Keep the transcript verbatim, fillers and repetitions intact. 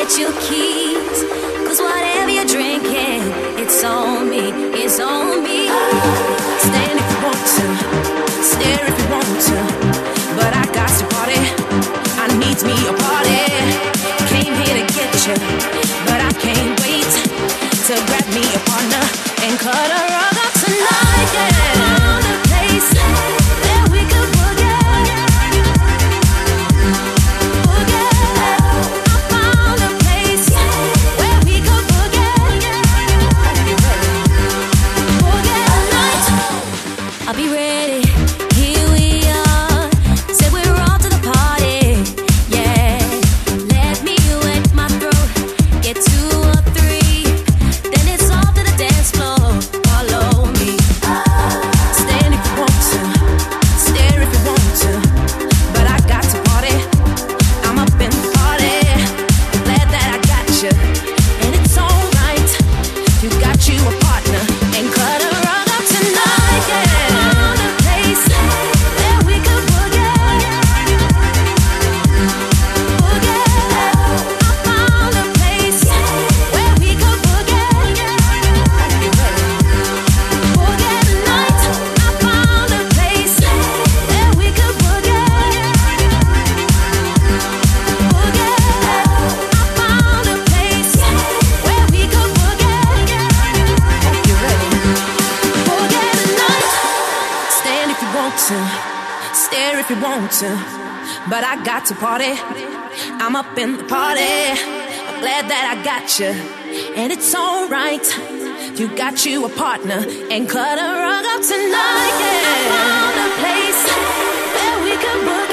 get your keys. Cause whatever you're drinking, it's on me, it's on me. Stand if you want to, stare if you want to, but I got to party, I need me a party. Came here to get you, but I can't wait to grab me a partner and cut a rug up tonight. Yeah, found a place that we could boogie. I'll be ready, here we are. Said we're all to the party, yeah. Let me wet my throat, get two or three, then it's off to the dance floor. Follow me. Stand if you want to, stare if you want to, but I got to party, I'm up in the party. Glad that I got you, and it's alright. You got you a partner, and cut a rug up tonight, yeah. Stare if you want to, but I got to party, I'm up in the party. I'm glad that I got you, and it's alright. You got you a partner, and cut a rug up tonight, yeah. I found a place where we could book.